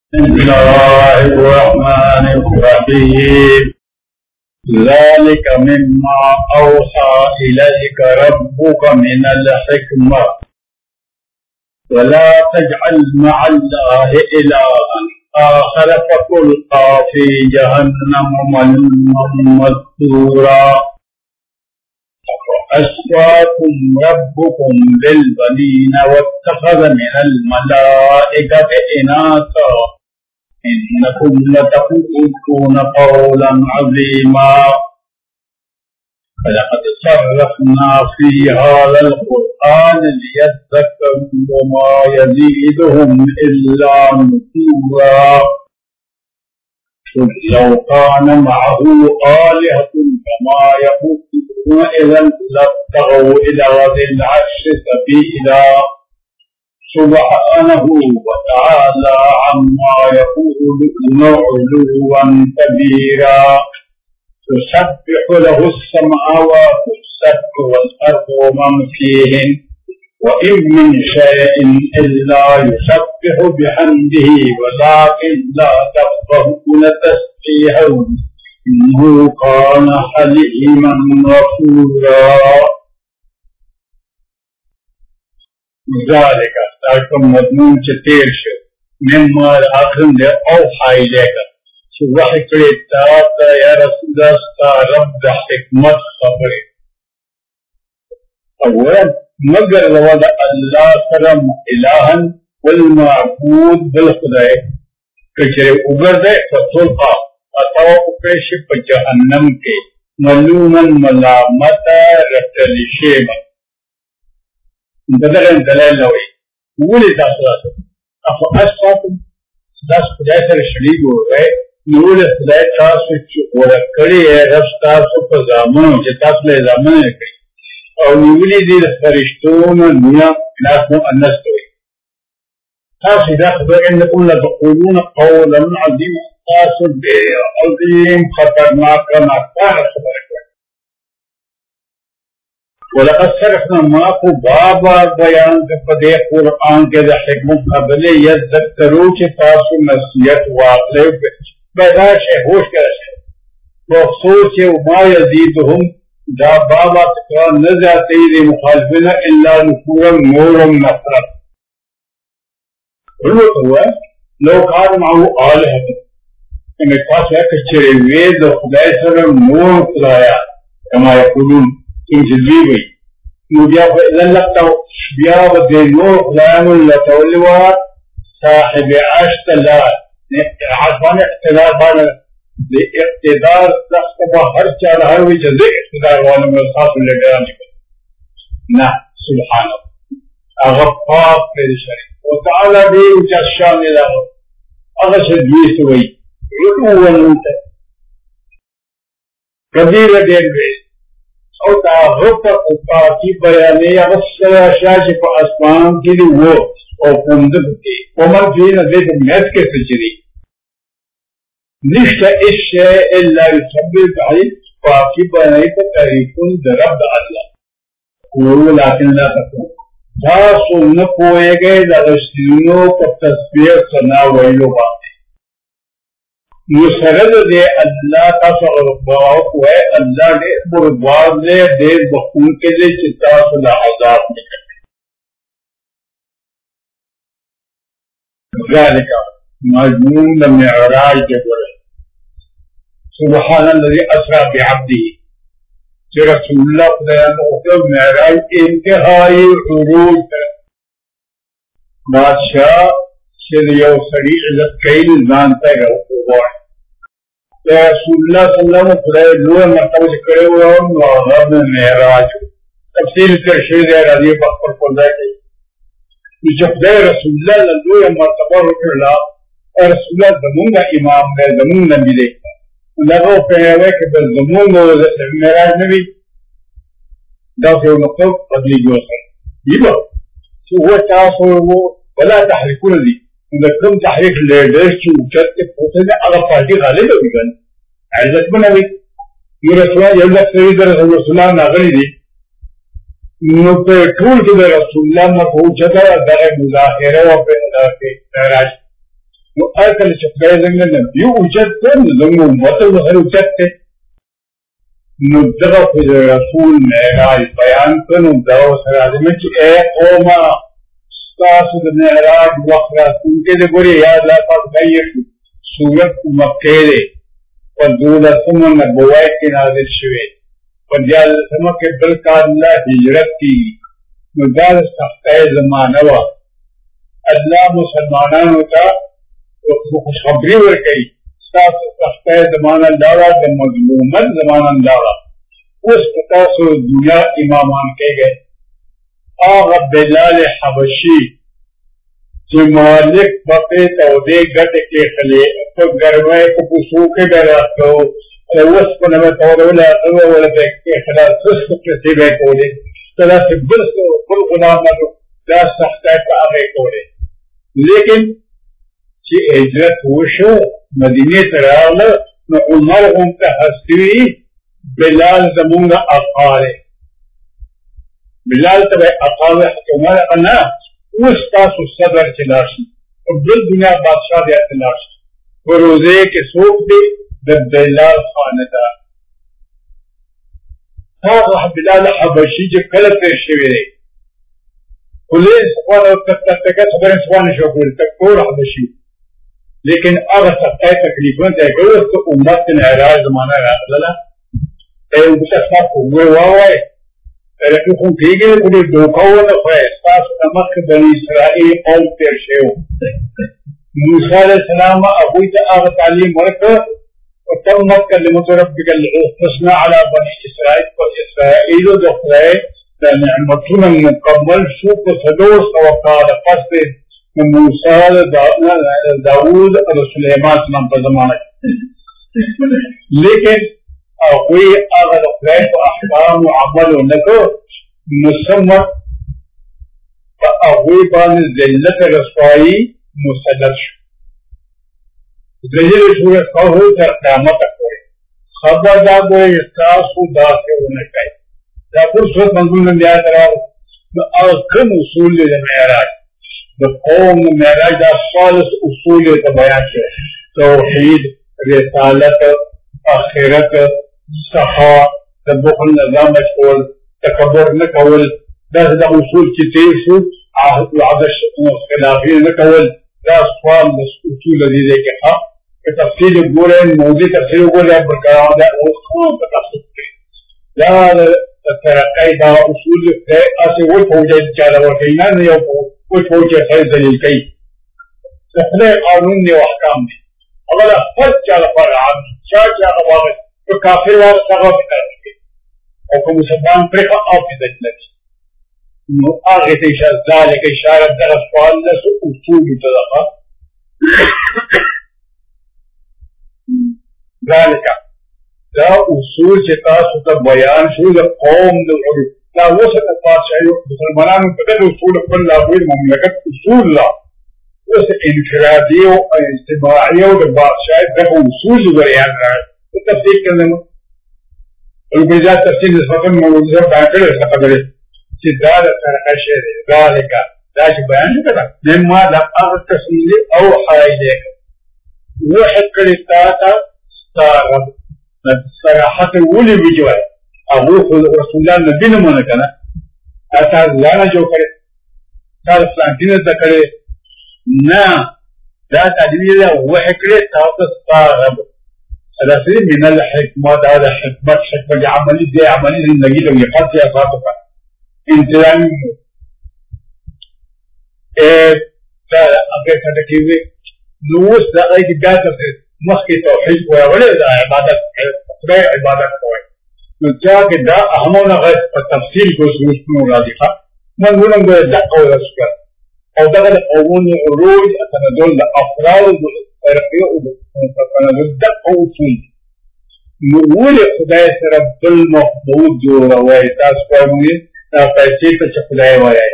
بسم الله الرحمن الرحيم ذلك مما أوحى إليك ربك من الحكمة ولا تجعل مع الله إلها آخر فتلقى في جهنم ملوما مدحورا أصفاكم ربكم للبنين واتخذ من الملائكة إناثا إنكم لتقولون قولا عظيما ولقد صرفنا في هذا القرآن ليذكروا وما يزيدهم إلا نفورا قل لو كان معه آلهة كما يقولون إذا لابتغوا إلى ذي العرش سبيلا سبحانه وتعالى عما يقولون علوا كبيرا تسبح له السماوات السبع والأرض ومن فيهن وإن من شيء إلا يسبح بحمده ولكن لا تفقهون تسبيحهم إنه كان حليما غفورا ذلك تاکم مضمون چتیر شو مما آخرم دے اوحائی لے گا چو وحی کرے تا یا رسول اللہ ستا رب دا حکمت خبری اولا مگر رواد اللہ سلام الہن والمعبود بالخدای کچرے اگر دے فتلقا اتاو اپیش پا جہنم کے ملومن ملامت رتل شیبا بدرن دلائل نوئی ولی تاثرات افو اسفاکم داس خدای سر شریک ہو گئے نول خدای تاسو چورا کری ہے رفت تاسو پا زامنو چه تاسو لے زامن کری او نیولی دیر فرشتون دنیا ناس مؤنس کوئی تاسو دا خبر انکم لتقولون قولا عظیم تاسو دے عظیم خطرناک مکار خبر کوئی ولقد صرفنا ماکو بابا بیان پدے قرآن کے دا حکمت قبلے یذکرو چی تاسو نصیحت واقلے بیداش ہے ہوش کرشے مخصوص ہے وما یزیدهم دا بابا تکرار نزاتی دی مخالفین الا نفورا نورا نفرت علوت ہوا لو کار معو آلہت انہیں پاس ہے کچھرے وید خدای سر نور خدایا کما یقولون تم جزوی گئی نوبیا فإذن لگتا بیا بدے نور خدایان اللہ تولوا صاحب عشت اللہ عصبان اقتدار بانا دے اقتدار تختبہ ہر چال ہر وی جزے اقتدار والا میں خاص لے گران نکل نا سبحانہ اغفاق میرے شریف وتعالی دے اچھا شان اللہ اغشد بیس وی علو ونوتا قدیر دیر بیس او تعرف اطاعتی بیانی اغسر اشیاء پا اسمان کی لی وہ او کندب کی ومن فین زید میت کے سجری نشت اشیاء اللہ یسبب بعید پاکی بیانی پا تحریفون درب اللہ قولو لیکن لا تکون تاسو نپوئے گئے لغشتینوں پا تصویر سنا ویلو باتے مسرد دے اللہ تاسو غرباؤ کوئے اللہ دے بردوار دے دیر بخون کے دے چتا صلح عذاب نکلے ذالکہ مجمون لمعراج دے گرے سبحان اللذی اسرا بعبدی کہ رسول اللہ خدایان اکتب معراج انتہائی عروج ہے بادشاہ شریع و سریع عزت کئی زانتا ہے رہا رسول اللہ صلی اللہ علیہ وسلم خدای لوہ مرتبہ کرے ہوئے ہوں غرب معراج تفصیل کر شہد راضی بخبر پردہ کی جب خدای رسول اللہ لوہ مرتبہ رکھ اللہ رسول اللہ زمونگا امام ہے زمون نبی دیکھتا لگو پہنے ہوئے کہ بس زمون معراج نبی دا سے مطلب بدلی جو سر یہ بات وہ تاسو وہ ولا تحریکون دی کم تحریک لیڈر کی اوچت کے پوچھے نے اگر پارٹی غالب ہوگی گن عزت بناوی یہ رسول اللہ یہ لفظ رسول اللہ ناغلی دی نو پہ ٹھول کے رسول اللہ نے پوچھا تھا در مظاہرہ و پہ معراج وأكل شفاء زنجنا يوجد زنجو مطل غير وجدت ندغف الرسول معراج بيان كنو دعو سرازمت قوما استاسد معراج وقرا سنكي دي بوري يا لا تغير سورة مكة ودولة ثم نبوات نازل شوي وجال سمك بلکا اللہ ہجرت کی ندال سختہ زمانہ وا اللہ مسلمانانو تا خوشخبری ورکئی سختہ زمانہ لالا دا مظلومت زمانہ لالا اس تاسو دنیا امامان کے گئے آغا بلال حبشی جو مالک بقی تودے گٹ کے خلے تو گروے کو پسو کے ڈراکو وصف نمت ولا ولا بك خلاص وصف تسيبه كولي ثلاث برس كل غلام لا تحتاج عليه كولي لكن شيء هجرت وشو مدينة تراله نعمرهم تحسوي بلال زمون أقاري بلال تبع أقاري حكومة أنا وستاس الصدر تلاشي وبدل دنيا بادشاہ دیا تلاشي وروزے کے سوق دے بلال خاندا هذا بلال حبشي جو كلا تشوي كلين سبحان الله سبحان سبحان شكر تكور حبشي لكن أغا سبتاي تكليفون تقول أمت العراج زمانا لا ايه بتسمع هو واي ركوكم تيجي كل دوكاونا فاستاس نمك بني إسرائيل قوم ترشيو موسى عليه السلام أبوي تأغى تعليم ورقة وتمت كلمة ربك الحسنى على بني إسرائيل وإسرائيل دخلائي نعمتنا مكمل شوك سدوس وقال قصد من موسى داود سليمان سلام بزمانك لكن أخوي أغا دخلائي وأحكام وعمل ونكو مسمى فأخوي بان الزلة رسوائي مسدد ذہیر صورت کہو در قیامت کوئی خبر دا کوئی احساس کو داخل ہونے چاہیے یا پھر صورت منظور نے لیا کرا اکم اصول لے معراج دا قوم معراج دا خالص اصول کا بیان ہے توحید رسالت آخرت صفا تبخل نظام کول تکبر نہ کول دا اصول کی تیسو عدش خلافی نہ کول دا سوال اصول عزیزے کے حق تفصیل گورے موضوع تفصیل گورے برقرار دا خوب تفصیل کرے لا ترقی دا اصول ہے اسے وہ فوجے چالا ورکینا نہیں وہ فوجے خیر دلیل کئی سفلے قانون نے احکام نے اگر فرد چالا پر عام چالا واقع تو کافر والا سغا بھی کر سکے اور کو مسلمان پر آپ بھی دجلت آغی تیشار ذالک اشارت در اسفال نسو اصول تدقا ذلك لا أصول شتاس وتبيان شو القوم للعلو لا وسط البادشاهي مسلمان بدل أصول كل أبوي المملكة أصول لا وسط انفرادية واجتماعية والبادشاهي ده أصول بريان التفسير كلمة البيزات تفسير نسبة موجودة بعد الخبر سدالة ترقشة ذلك لا بيان كذا مما لا التفسير أو حاجة واحد كريستاتا صارب صراحة ولي بجوار أبوه رسول الله نبينا منكنا أتاز لانا جو كري صار فلانتين ذكري نا لا تعديل واحد كريستاتا صارب هذا سيد من الحكمات هذا حكمة عملي دي عملي للنجيل ويقضي أصابك انتظام لا أبغى تكيزي نوس دا غير جاتا مخي توحيد ولا دا عبادت غير عبادت کوئی نجاك دا أهمنا غير التفصيل جزء من رادقة من نقول نقول دقة ولا سكر أو دقة قوون الروج أتندل أفراد الرقيق أتندل دقة وصول نقول خدای رب المحبوب جو روایت اسقامي فايتيت خدای وایي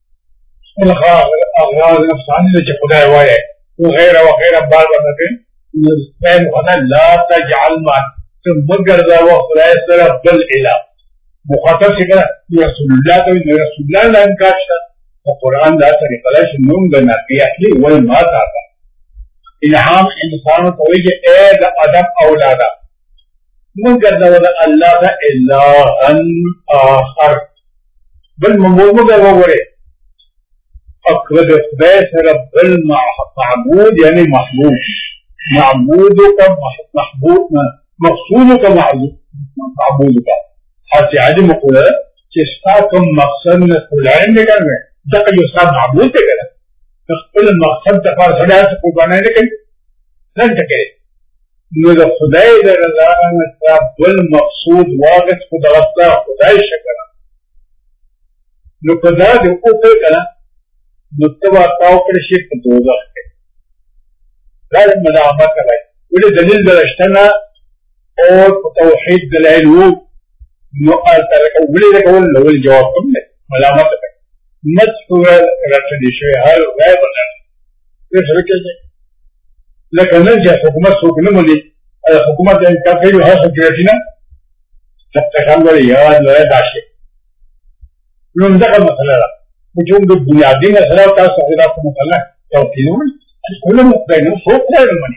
الأغراض نفسانية خدای وایي وغيره وغيره بعض النبي يستعين هنا لا تجعل مع تنبقر ذا وخدای رب الإله مخاطب كده رسول الله لا انكاشتا القرآن لا طريقة لاش النوم بنا في أهلي والما تعطى انعام انسانوں کو ہوئی کہ اے دا ادم اولادا من کرنا ودا اللہ دا الہن آخر بل ممومو دا وغورے اقرد خدای سر بل معبود یعنی محبوب معبود کا محبوب مقصود کا معبود کا حتی عجم قولا چستا کم مقصد خلائن لے کر میں دقا جو سا معبود دے کر خپل مقصد تفار سڑا سے قربانے لکن نن تکے نو دا خدای دا رضا نستا بل مقصود واقع خدا رستا خدای شکرا نو خدا دے اوپر کنا نو تبا تاو پر شرک دوزخ کے لازم ملامت کرائی ولی دلیل درشتنا اور توحید دلائل ہو نو آلتا ولی دکول لول جواب کم لے ملامت کرائی مذکورا رسلی شوی هر غیب لن پھر سرکے جائے لیکن نرجع حکومت سوک نمولی حکومت انکار کئی جو ہر سوک رسینا سب تخان بڑی یاد لڑے داشتے انہوں نے دقل مسئلہ رہا چون دو بنیادی مسئلہ ہوتا ہے صحیرات کا مسئلہ توقینوں میں کل مقبینوں سوک رہے منی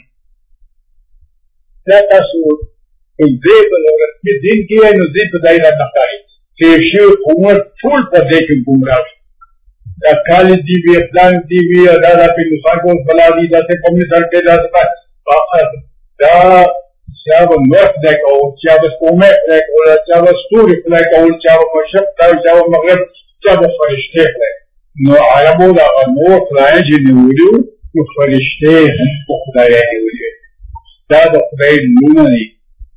لیتا سوک زیب الورت دین کی ہے انہوں زیب دائرہ نقاری سیشی حکومت پھول پر دیکھیں گمراہ کالی دی بھی افلان دی بھی دادا پہ نسان کو بلا دی جاتے قومی سر کے جاتا دا چاہو نورت دیکھو چاہو قومی دیکھو چاہو ستوری دیکھو چاہو مشرق چاہو مغرب چاہو فرشتے نو عربو دا نور خدای جی نیولیو نو فرشتے ہم کو خدای نیولیو دا دا خدای نونا نی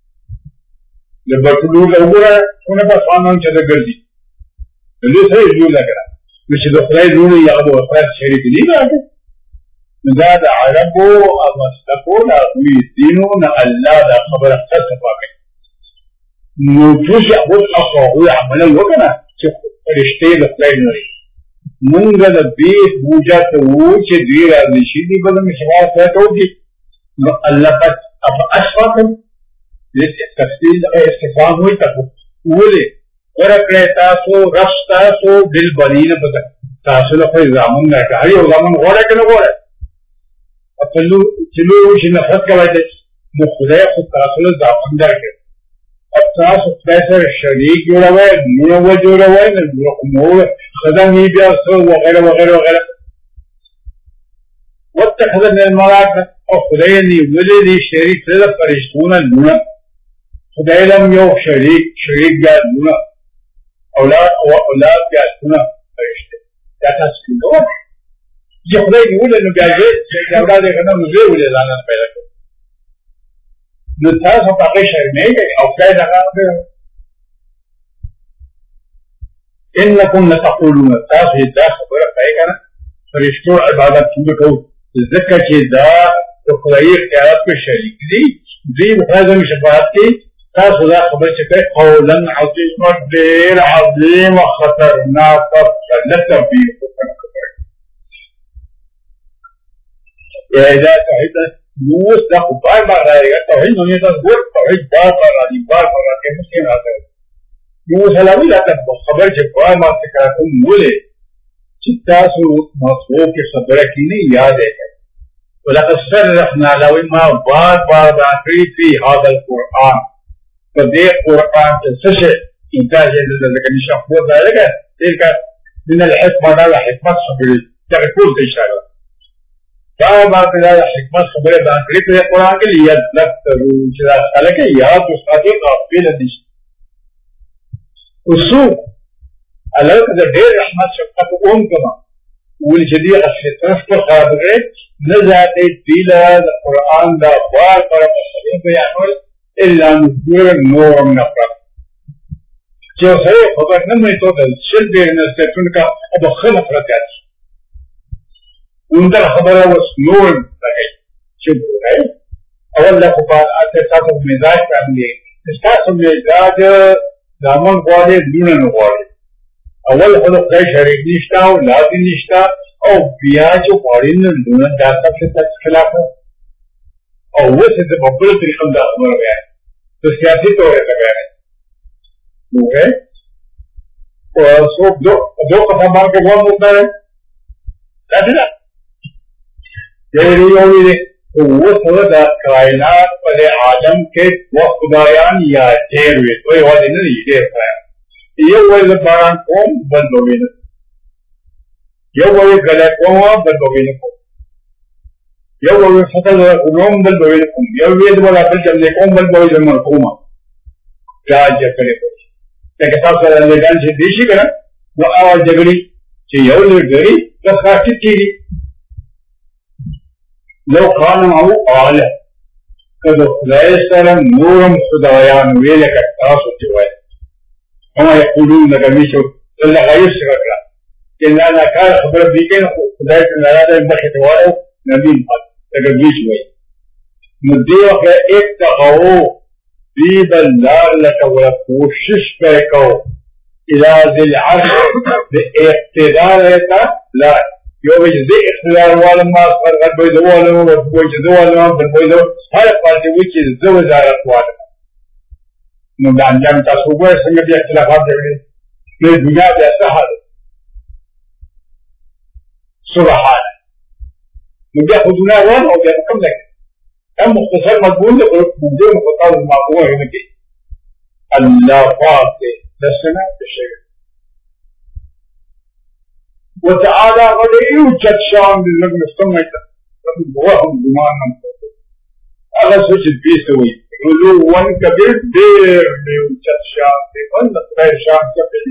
لبرکلو لگو رہا انہیں پاس خانان چاہتا گردی لئے صحیح جو لگ رہا مش دخلائی نونی یادو افراد شریک نہیں آتے دا دا عربو امستقو نا اقوی دینو نا اللہ دا خبر اختر سفاقی نو چوش اخوز اخوی عملا وکنا چه فرشتے دخلائی نوری منگا دا بیت بوجا تو چه دیر آدنشی دی بدا مشوار سیت ہوگی نو اللہ پاس اب اشفاقم لیکن تفصیل استفام ہوئی تکو اولی ورکڑے تاسو رفس تاسو دل بنین بدا تاسو لخوی زامن نرکا ہری او زامن غورا کنو غورا چلو وشی نفرت کوائی نو خدای خود تاسو زامن نرکا اب تاسو خدای سر شریک جوڑا ہوئے نو جوڑا ہوئے نو خدا نی بیا سو وغیرہ وغیرہ وغیرہ واتخذ من الملاک او خدای نی ولی دی شریک سر فرشتونا نونا خدای لم یو شریک گا نونا اولاد کیا سنا فرشتے کیا سنو یہ خدای کی اولاد نو بیاجے اولاد دیکھنا مجھے اولاد لانا پیدا کرو نو تاسو پاکی شہر نہیں گئی او کیا لگا انکم نتقولون تاسو دا خبر پائے گا نا فرشتو عبادت کی کو ذکر چی دا تو خدای اختیارات کو شریک دی بخازم شفاعت کی تاسو دا خبر چکے قولا عظیما دیر عظیم خطرناک لتبیر یا اذا توحید نوس دا بار بار رائے گا توحید نویت گوڑ توحید بار بار راجی مسلم آتا ہے نوس علاوی لاتا خبر چکے بار بار سکراتون مولے چتاسو مصروف کے خبر کی نہیں یاد ہے ولقد صرفنا علاوی ما بار بار باقری فی هذا القرآن فدے قرآن کے سشے انتاج لکن شخصور دائے گا تلک من الحکمہ دالا حکمت خبری تغفول تشارہ بار بار دالا حکمت خبری باقری فی قرآن کے لیے لکترو چرا خلق یاد استادی قابل دیش اصول علاوہ دا دیر رحمت شفقت اون کما اولی جدی اصلی طرف پر خواب گئے نزاتے دیلا دا قرآن دا بار بار مصرین بیانول الا نور نور نفرت جو ہے خبر نمی تو دل شل دیر نستیتون کا اب خلق رکھت ان در خبر اس نور لگئی شل دیر اول لکھو بات آتے ساتھ مزاج کرنگے ساتھ مزاج دامن قوالے لونن قوالے اول خلق دائی شریک نشتا و لازم نشتا او بیاجو قوالین لونن داستا سے تک خلاف ہے اور وہ سے ببل طریقہ دا خبر گیا ہے تو سیاسی طور ہے لگا ہے وہ ہے اور سو دو قسم بار کے بہت ہوتا ہے ایسے نا یہ ہوئی تو وہ سب کائنات پر عالم کے وہ خدایان یا ډېر وي دوی یوازې نه دي ډېر خدایان یو وایي د باران کوم بل به وي نه یو وایي ګلی کوم بل به وي نه کوم یو وایي فصل غنوم بل به وي نه کوم یو وایي د بل جملې کوم بل به وي د مرکومه دا جګړې کوي لکه تاسو سره لګان چې دی شي که نه نو هغه جګړې چې یو لرګري د خاطر کېږي لو كان معه آلة قد خدای نورم خدایان ویلک تاسو چې وایي هما یقولون لکه میشو دلته غیر څه کړه چې نه نه کار خبره دې کوي نو خدای ته نه راځي مخې ته وایو نبی لکه میشو وایي نو دې وخت اتقوا دې بلار لکه ولا کوشش وکاو الى ذي العرش باقتدار لا یو وایي زه اختیار والم ما فرغت بوی زه والم بل بوی چې زه والم بل بوی زه هر پاتې وي چې زه وزارت والم نو د انجام تاسو وګورئ څنګه بیا اختلافات دی نو دنیا بیا څه حال سبحانه نو بیا خو دنیا وان او بیا کوم دی هم مختصر مضمون دی خو دې مختصر معقوله نه کې الله پاک دی دسنه بشي وتعالى غدير وجدشان باللغة مستمعة وهم بمعنى هذا سجد بيسوي علوا كبير دير وجدشان بمن غير شان كبير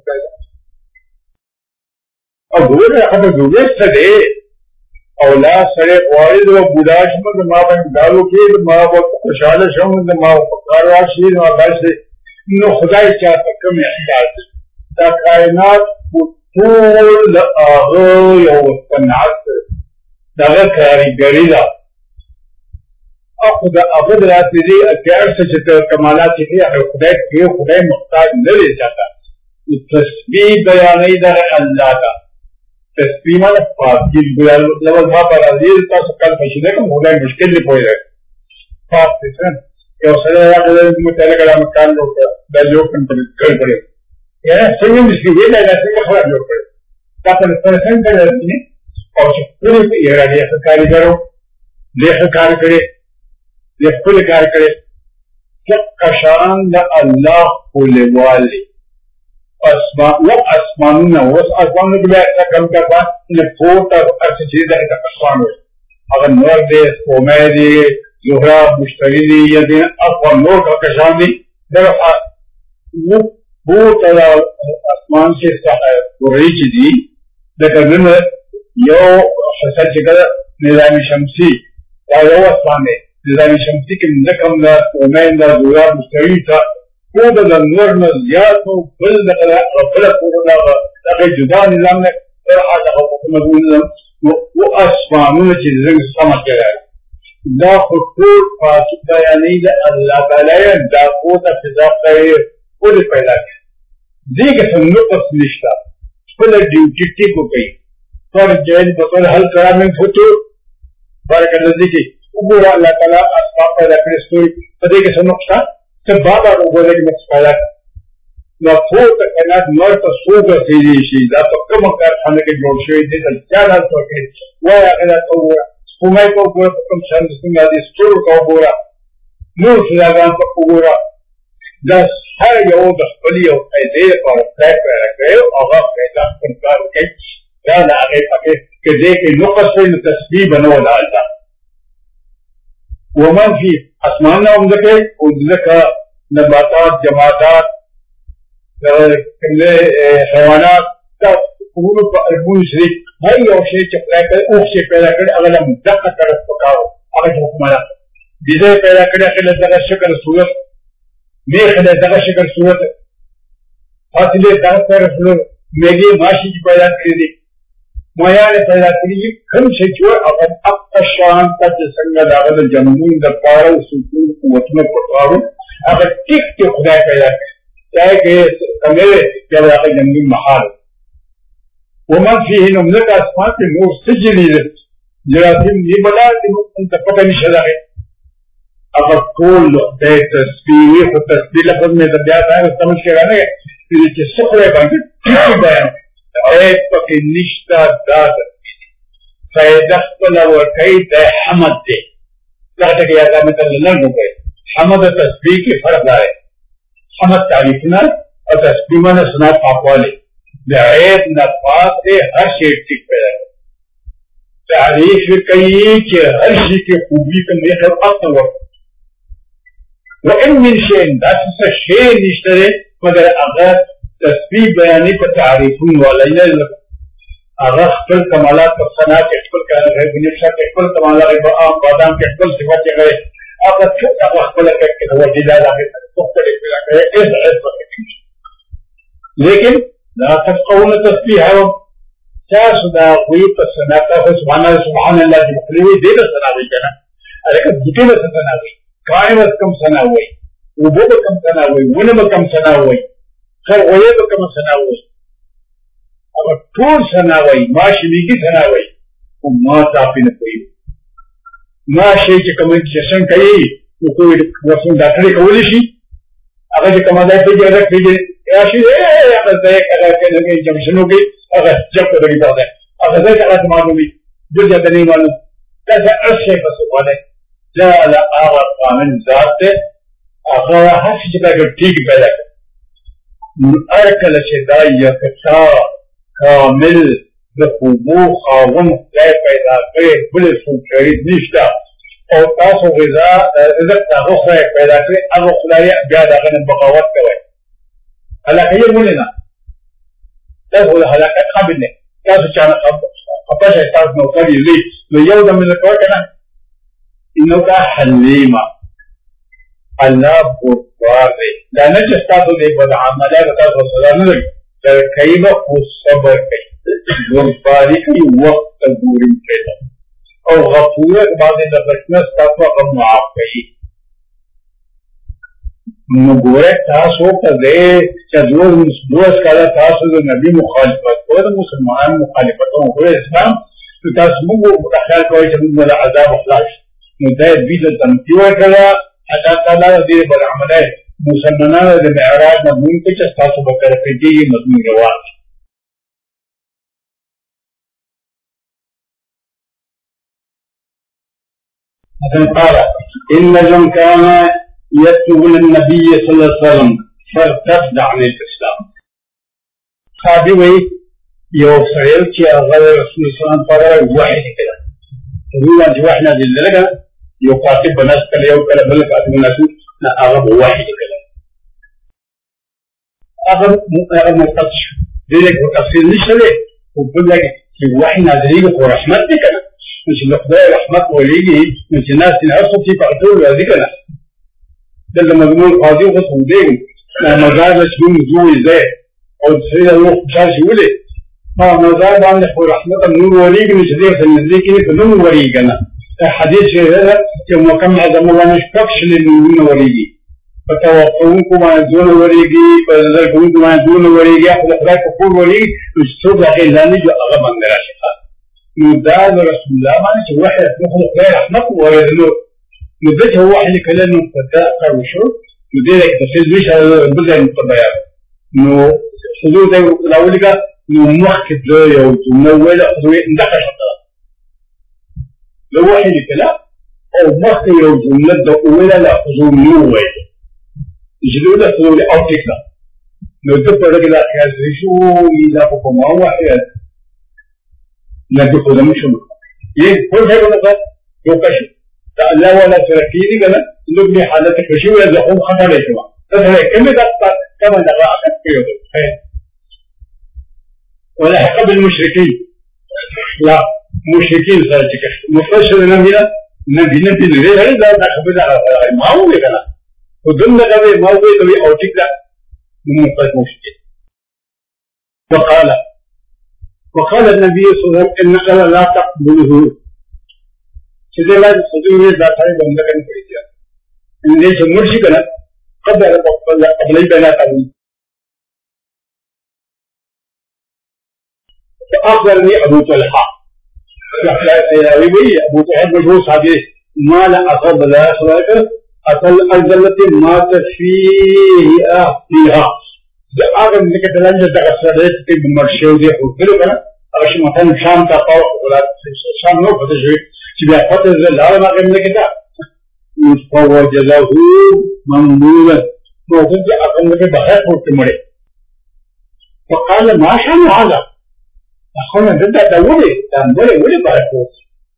أقول يا أخي بقول سدي أو لا سدي وارد وبوداش من ما بين دارو كيد ما بخشالة شو من ما فكر راشين ما بس إنه خداي جاء كم يحتاج دا كائنات ټول هغه یو صنعت دغه کاریګري ده او د هغه د راتلي اګر چې کمالات یې هغه خدای محتاج نه دی چاته تسبیح بیانې ده الله ده تسبیح معنی پاکي بیان لوړ ما پر دې تاسو کله پښینه کوم خدای مشکل دی پوهه پاک څه یو سره راغلی متعلق کلام کار وکړه د یو کنټرول کړی یا څنګه مشکل دی دا څنګه خبر جوړ کړی دا په څنګه راځي او چې پوره یې راځي کاریګرو له کار کړي له خپل کار کړي چې کشان د الله کولوالي اسمانونه اسمانونه بیا کم کړه نه فوټه چې دا اسمانونه هغه نور دې قومه دي زهرا مشتری دي یا دې اقوى نور کشان دي دا وہ تلا آسمان سے ورئی دی لیکن یو حسن چکر نظام شمسی یا یو آسمان ہے نظام شمسی کے نکم دا قومین دا دورا مستوی تھا وہ دا نور نزیات و بل دقل پورنا لقی جدا نظام نے آتا حکومت نظام وہ آسمانون چیز رنگ سمجھ کے رہا دا خطور فاسد دا یعنی دا اللہ تعالی دا قوتا فضا قوی خود پیدا کیا دیکھ نقص نشتا خپل ډیوټي کو کوي پر جیل بطل حل کرا میں فوتو بارک اللہ دیکھیں وګوره الله تعالی اسباب پیدا کړی ستوري په دې کې څه نقص څه بابا وګورئ چې نقص پیدا نو فوت کائنات نور ته سوګه کېږي شي دا په کوم کارخانه کې جوړ شوی دی چې ځان تاسو کې وای هغه ته وګوره کومه کوم شان څنګه دي ستوري کو وګوره نو څنګه په وګوره دا هر یو د خپل یو پیدې په ځای پیدا کړو هغه پیدا کړو چې دا نه هغه پکې کې دې کې نقص وي تسبیح بنول الله ومن فی اسمان نام ذکر او ذکر نباتات جماعات حیوانات دا قبول په اربون شریک هر یو شی چې پیدا کړي او شی پیدا کړي هغه لم دقت کړو پکاو هغه حکمران دې پیدا کړي هغه دغه شکل صورت میخ دغه شکل صورت فاصله دغه پر میږي ماشي پیدا کړی دي مویان پیدا کړی کوم شي چې هغه اقشان ته څنګه دغه جنون د پاره سکون قوتونه پټاو هغه ټیک ټیک خدای پیدا کړی چاہے کہ کمرے جب هغه جنون محال ومن فيه نملك اسمان کې نور سجلی جراثیم دی بلا دې ته پته نشي راغی هغه ټول د تسبیح او تسبیح لفظ میں بیا ځای سمجھ کې راغی چې څه خدای باندې بیان اے پکې نشتا داد فائدہ خپل ورکړي د حمد دی دا ته یا دا مثلا نه کوي حمد او تسبیح کې فرق دی حمد تعریفنا او تسبیح معنی سنا پاکوالی د عیب نه پاک دی هر شی ټیک پیدا تعریف کوي چې هر شي کې خوبي کوي خیر اصل وان من شيء دا څه شی نشته مگر هغه تسبیح بیانې په تعریفون ولایله هغه خپل کمالات او صنعت خپل کار غوښنه نشه خپل کمالات او بادام کې خپل صفات غوښنه هغه څه هغه خپل کې د وجدان هغه څه پیدا کوي لیکن لا تفقهون تسبيحهم تاسو دا کوئی په صنعت او سبحان الله چې مخلوي دې د صنعت کنه هغه دې د صنعت کائنات کم صنعت وبو کم صنعت ونه کم صنعت خیر وې به کم صنعت اب ټول صنعت ماشي میږي صنعت او ما تاسو نه کوي ماشي چې کوم چې څنګه کوي نو کوئی وسو ډاکټر کولی شي هغه چې کومه ده چې هغه کوي راشي هغه ځای هغه کې چې شنو کې هغه چې په دې ځای هغه ځای هغه معلومي د دې د نه معلوم دا څه په څه وله لا لا هغه قانون ذات هغه هر څه چې ټیک پیدا کوي ارکل چې دا یو کتا کامل د خوبو خاون ځای پیدا کړي بل څه کړی نشته او تاسو غذا رزق تاسو پیدا کړی هغه خدای بیا دا غن بغاوت کوي هلاکه یې مونږ نه تاسو له هلاکت قبل نه تاسو چې خپل شي تاسو نو کوي لې نو یو د من کوي کنه انه کا حلیما الله بوار دی دا نه چې تاسو دې په عمله تاسو سره نه لګي دا کایبه او صبر کوي ورپاری کوي وخت ګوري پیدا او غفور بعد د بچنس تاسو هم معاف کوي نو ګوره تاسو ته دې چې دوه کاله تاسو د نبی مخالفت او د مسلمانانو مخالفت او اسلام تاسو موږ متخیل کوي چې موږ له عذاب خلاص نو دا دې د تنتیو کړه ادا تعالی دې بل عمله مسلمانانو د معراج مضمون کې چې تاسو به کړی مضمون روان قال إن من كان يتبع النبي صلى الله عليه وسلم فارتد عن الإسلام. صحابي وي يو سعيل كي أغلى رسول الله صلى الله عليه وسلم واحد كده. فهو أنت واحد نازل لك يقاتل بناس كلا يو كلا بل قاتل بناس لا أغلب واحد كده. أغلب مقتص ذلك وتفسير نشله وبقول لك في واحد نازل لك ورحمتك كده. مش الخدای رحمت ولېږي نو چې ناس یې هر څه په ټول راځي کنه دلته مضمون قاضي خو څه مزار له شنو زوی زه او سیده نو خوشحال شي ولې مزار باندې خو رحمت نور ولېږي نو چې دې څه نزدې کې څه نور ولېږي کنه حدیث ده چې مکم اعظم الله نشپکش لنور ولېږي په توقعونکو باندې دون ولېږي په نظر کوونکو باندې دون ولېږي خو خدای په کور ولېږي نو څه دغه لاندې جو هغه باندې راشي نو دا رسول الله باندې چې وحي مخلوق غير رحمت ورده نو ده هو وحي كلام مبتدا وشو نو دې تفصیل مش بدل متباين نو حدود الاولى نو مخکې یو نو ولا دوی اندخه شته لو وحي كلام او مخکې یو جمله د اوله لا حضور نو وای جلوله حضور او تکلا نو د په دغه خیال شو اذا کومه وحي لكن خذ مش يه كل شيء ولا يوكش لا ولا تركيني قال لبني حالتك شو ولا زقوم خطر يا جماعه مثلا كم دقه كم دقه خير ولا حق بالمشركين لا مشركين صارتك مفسر نبينا نبي غير هذا خبر ما هو كده وضمن قبل ما هو تبي او تكلا مفسر مشركين وقال النبي صلى الله عليه وسلم إن الله لا تقبله سيدي الله صدوه ذات هاي بندقن فريديا إن ليس مرشقنا قبل بنا قبل فأخبرني أبو طلحة أبو طلحة مجهوز هذه ما لا أخذ لا أخذ أصل التي مات فيها ده آغم لك تلانجة تغسرت بمرشو دي حفلو كنا اش مثلا شام تقاو ولا شام نو فتشوي تبي فتش لا ما قبل كده فوجده مملولا وكنت أقول لك بخير قلت مري فقال ما شأن هذا أخونا جدا دولي ولي بخير قلت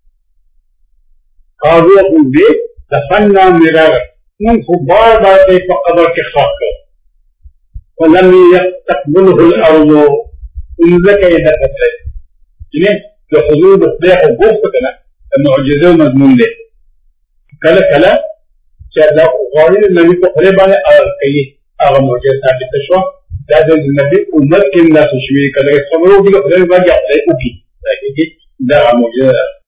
قالوا أقول بي دفنا مرارا من كبار باتي فقدر كخاك ولم تقبله الأرض لك إذا قتلت جنيه لحضور بطبيع وقفتنا المعجزة مضمون له كلا كلا غالي النبي تقريبا كي أغا معجزة ثابتة شوى لازم النبي أمت كم لا تشوي كلا يصبروا بي قريبا يقضي أوكي لكن ده معجزة